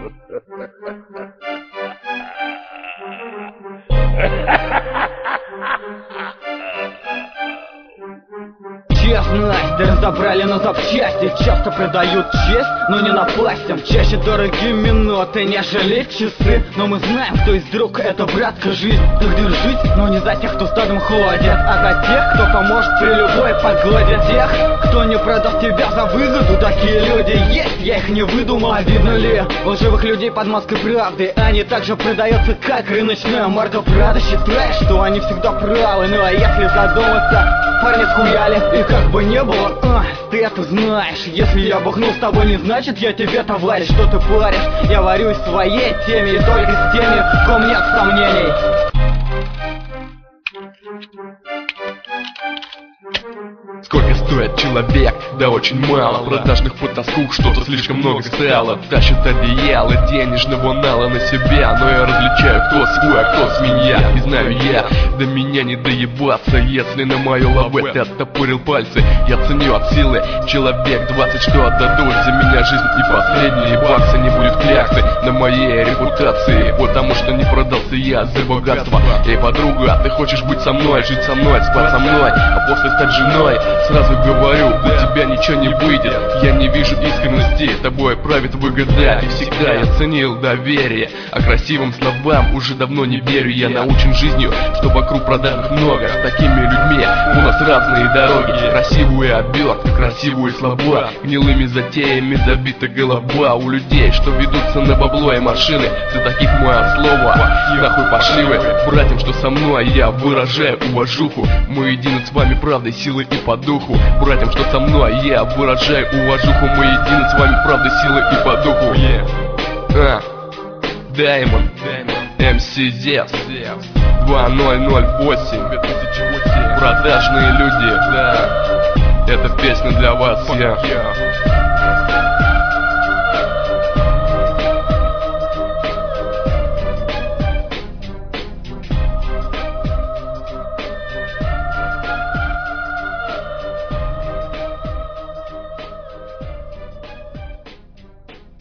Честность разобрали на запчасти. Часто продают честь, но не напастям. Чаще дорогие минуты, нежели часы. Но мы знаем, кто из друг, это братка жизнь. Так держись, но не за тех, кто стадом ходит, а за тех, кто поможет при любой погоде. Тех, кто не продаст тебя за выгоду. Такие люди есть, я их не выдумал. А видно ли лживых людей под маской правды? Они также продаются, как рыночная марка. Правда считает, что они всегда правы. Ну а если задуматься, парни схуяли. И как бы не было, ты это знаешь. Если я бухну с тобой, не значит я тебе товарищ. Что ты паришь? Я варюсь в своей теме. И только с теми, в ком нет сомнений. Сколько стоит человек? Да очень мало. Продажных потаскух что-то слишком много стало. Тащат одеяло денежного нала на себя. Но я различаю, кто свой, а кто свинья. И знаю я, до меня не доебаться. Если на мою лаве ты оттопырил пальцы, я ценю от силы человек 20, что отдадут за меня жизнь. И последние баксы, не будет кляксы на моей репутации, потому что не продался я за богатство. Эй, подруга, ты хочешь быть со мной, жить со мной, спать со мной, а после стать женой? Сразу говорю, у тебя ничего не выйдет. Я не вижу искренности, тобой правит выгода. И всегда я ценил доверие, а красивым словам уже давно не верю. Я научен жизнью, что вокруг продажных много. С такими людьми у нас разные дороги. Красивые обертки, красивые слова, гнилыми затеями забита голова у людей, что ведутся на бабло и машины. За таких мое слово, нахуй пошли вы. Братьям, что со мной, я выражаю уважуху. Мы едины с вами правдой, силой и по духу. Братьям, что со мной, я выражаю уважуху. Мы едины с вами правдой, силой и по духу. Даймон, МС Зевс 2008. Продажные люди, да. Эта песня для вас, я.